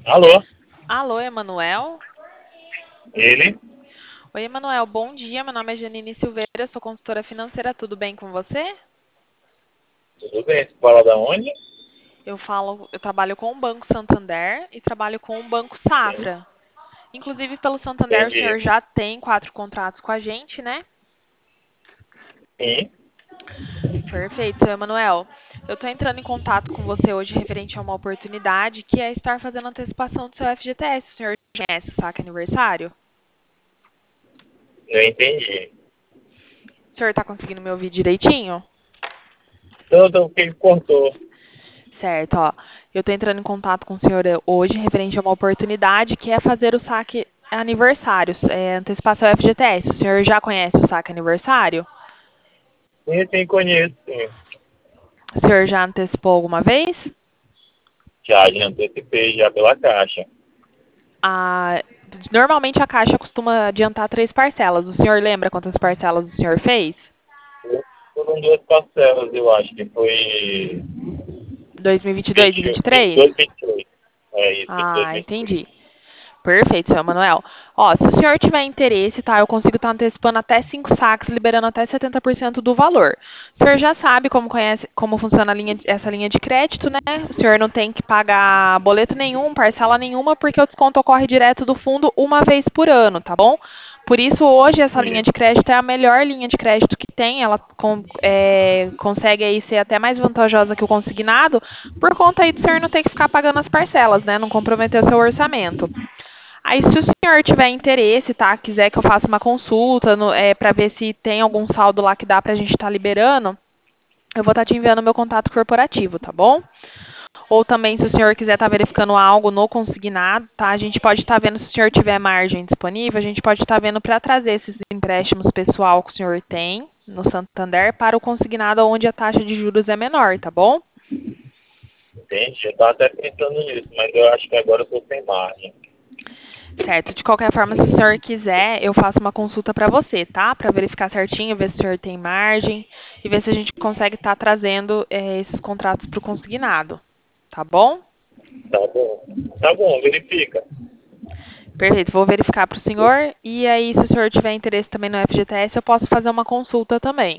Alô? Alô, Emanuel? Ele? Oi, Emanuel, bom dia. Meu nome é Janine Silveira, sou consultora financeira. Tudo bem com você? Tudo bem? Você fala da onde? Eu trabalho com o Banco Santander e trabalho com o Banco Sim, Safra. Inclusive, pelo Santander, o entendi. senhor já tem 4 contratos com a gente, né? Sim, Perfeito, seu Emanuel. Eu estou entrando em contato com você hoje referente a uma oportunidade que é estar fazendo antecipação do seu FGTS. O senhor conhece o saque aniversário? eu entendi. O senhor está conseguindo me ouvir direitinho? Então, o que que cortou? Certo, ó. Eu estou entrando em contato com o senhor hoje referente a uma oportunidade que é fazer o saque aniversário, antecipação FGTS. O senhor já conhece o saque aniversário? Sim, conheço, sim. O senhor já antecipou alguma vez? Já antecipei já pela Caixa. Ah, normalmente a Caixa costuma adiantar 3 parcelas. O senhor lembra quantas parcelas o senhor fez? Foram duas parcelas, eu acho que foi 2022 e 22 23? e 23. É isso, 22 Ah, e 23. entendi. Perfeito, seu Manuel. Ó, se o senhor tiver interesse, tá? Eu consigo estar antecipando até 5 saques, liberando até 70% do valor. O senhor já sabe como funciona essa linha de crédito, né? O senhor não tem que pagar boleto nenhum, parcela nenhuma, porque o desconto ocorre direto do fundo uma vez por ano, tá bom? Por isso, hoje, essa linha Sim, de crédito é a melhor linha de crédito que tem. Ela consegue aí ser até mais vantajosa que o consignado, por conta aí do senhor não ter que ficar pagando as parcelas, né? Não comprometer o seu orçamento. Aí, se o senhor tiver interesse, tá? Quiser que eu faça uma consulta para ver se tem algum saldo lá que dá pra gente estar liberando, eu vou estar te enviando meu contato corporativo, tá bom? Ou também, se o senhor quiser estar verificando algo no consignado, tá? A gente pode estar vendo, se o senhor tiver margem disponível, a gente pode estar vendo para trazer esses empréstimos pessoal que o senhor tem no Santander para o consignado onde a taxa de juros é menor, tá bom? entendi. Eu estava até pensando nisso, mas eu acho que agora eu estou sem margem. Certo. De qualquer forma, se o senhor quiser, eu faço uma consulta para você, tá? Para verificar certinho, ver se o senhor tem margem e ver se a gente consegue estar trazendo esses contratos para o consignado. Tá bom? Tá bom. Tá bom, verifica. Perfeito. Vou verificar para o senhor e aí, se o senhor tiver interesse também no FGTS, eu posso fazer uma consulta também.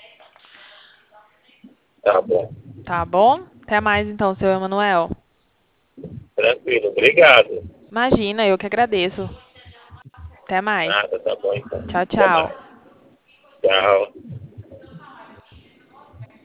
Tá bom. Tá bom? Até mais então, seu Emanuel. Tranquilo, obrigado. Imagina, eu que agradeço. Até mais. Nada, tá bom então. Tchau, Até tchau. mais. Tchau.